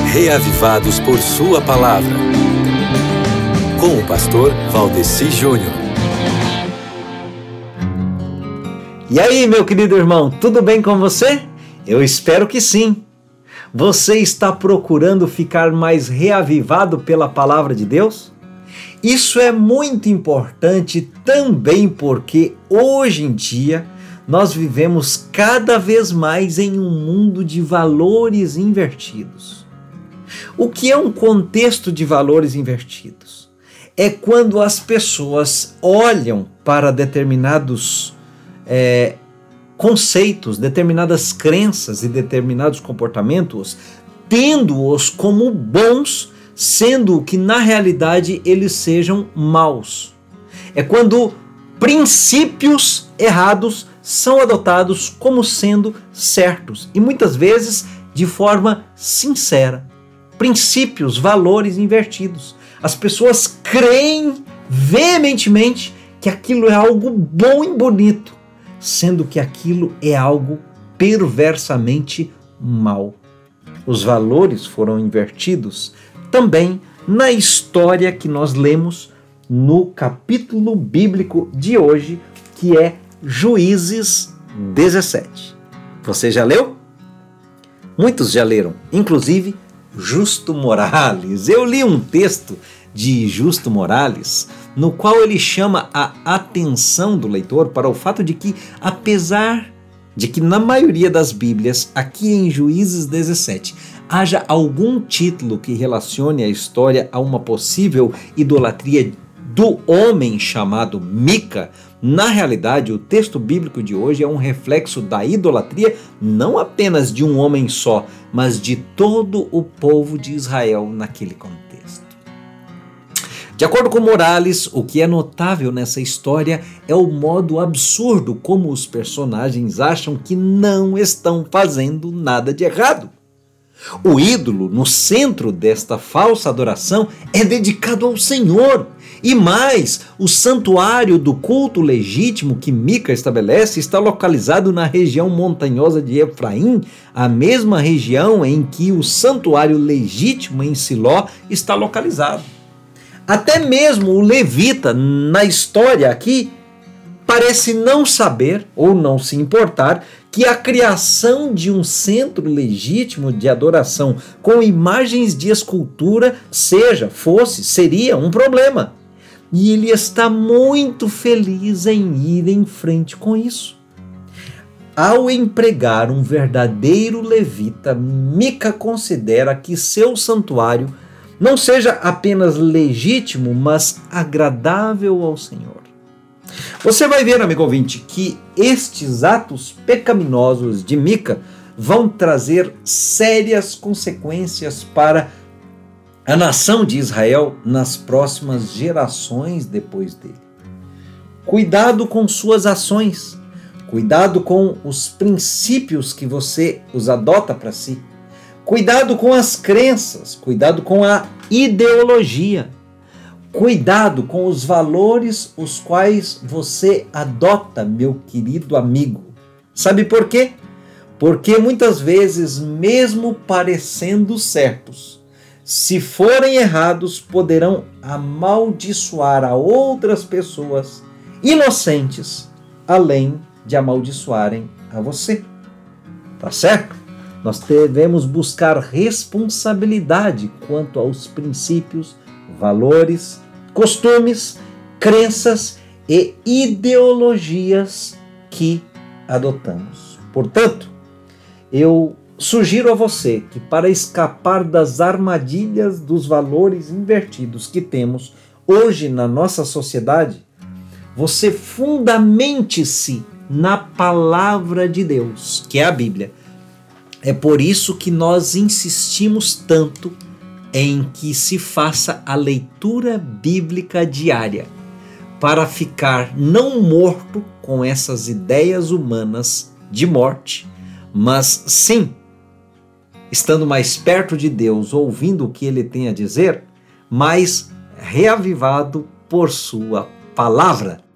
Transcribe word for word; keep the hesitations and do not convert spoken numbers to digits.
Reavivados por Sua Palavra, com o pastor Valdeci Júnior. E aí, meu querido irmão, tudo bem com você? Eu espero que sim. Você está procurando ficar mais reavivado pela Palavra de Deus? Isso é muito importante também porque hoje em dia nós vivemos cada vez mais em um mundo de valores invertidos. O que é um contexto de valores invertidos? É quando as pessoas olham para determinados é, conceitos, determinadas crenças e determinados comportamentos, tendo-os como bons, sendo que na realidade eles sejam maus. É quando princípios errados são adotados como sendo certos e muitas vezes de forma sincera. Princípios, valores invertidos. As pessoas creem veementemente que aquilo é algo bom e bonito, sendo que aquilo é algo perversamente mal. Os valores foram invertidos também na história que nós lemos no capítulo bíblico de hoje, que é Juízes dezessete. Você já leu? Muitos já leram, inclusive Justo Morales. Eu li um texto de Justo Morales, no qual ele chama a atenção do leitor para o fato de que, apesar de que na maioria das Bíblias, aqui em Juízes dezessete, haja algum título que relacione a história a uma possível idolatria do homem chamado Mica, na realidade o texto bíblico de hoje é um reflexo da idolatria não apenas de um homem só, mas de todo o povo de Israel naquele contexto. De acordo com Morales, o que é notável nessa história é o modo absurdo como os personagens acham que não estão fazendo nada de errado. O ídolo no centro desta falsa adoração é dedicado ao Senhor. E mais, o santuário do culto legítimo que Mica estabelece está localizado na região montanhosa de Efraim, a mesma região em que o santuário legítimo em Siló está localizado. Até mesmo o levita, na história aqui, parece não saber ou não se importar que a criação de um centro legítimo de adoração com imagens de escultura seja, fosse, seria um problema. E ele está muito feliz em ir em frente com isso. Ao empregar um verdadeiro levita, Mica considera que seu santuário não seja apenas legítimo, mas agradável ao Senhor. Você vai ver, amigo ouvinte, que estes atos pecaminosos de Mica vão trazer sérias consequências para a nação de Israel nas próximas gerações depois dele. Cuidado com suas ações, cuidado com os princípios que você os adota para si, cuidado com as crenças, cuidado com a ideologia, cuidado com os valores os quais você adota, meu querido amigo. Sabe por quê? Porque muitas vezes, mesmo parecendo certos, se forem errados, poderão amaldiçoar a outras pessoas inocentes, além de amaldiçoarem a você. Tá certo? Nós devemos buscar responsabilidade quanto aos princípios, valores, costumes, crenças e ideologias que adotamos. Portanto, eu sugiro a você que, para escapar das armadilhas dos valores invertidos que temos hoje na nossa sociedade, você fundamente-se na palavra de Deus, que é a Bíblia. É por isso que nós insistimos tanto em que se faça a leitura bíblica diária, para ficar não morto com essas ideias humanas de morte, mas sim estando mais perto de Deus, ouvindo o que Ele tem a dizer, mais reavivado por sua palavra.